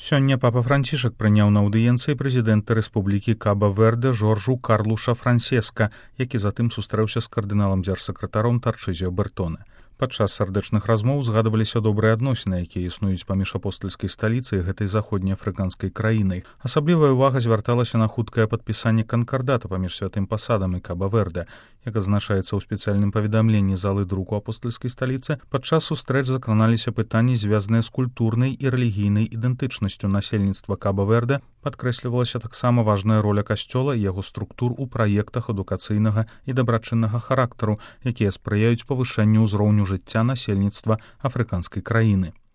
Сёння папа Францішак прыняў на аўдыенцыі прэзідэнта Рэспублікі Каба-Верде Жоржу Карлуша Франсеска, які затым сустрэўся з кардыналам-дзяржсакратаром Тарчызіо Бертоне. Падчас сардэчных размоў згадваліся добрыя адносіны, якія існуюць паміж апостальскай сталіцай і гэтай заходнеафрыканскай краінай. Асаблівая ўвага звярталася на хуткае падпісанне канкардата паміж святым пасадам і Каба-Верде. Як адзначаецца ў спецыяльным паведамленні залы друку апостальскай сталіцы, падчас сустрэч закраналіся пытанні, звязаныя з культурнай і рэлігійнай ідэнтычнасцю насельніцтва Каба-Верде, падкрэслівалася таксама важная роля касцёла і яго структур у праектах адукацыйнага і дабрачыннага характару, якія спрыяюць павышэнню ўзроўню жыцця насельніцтва афрыканскай краіны.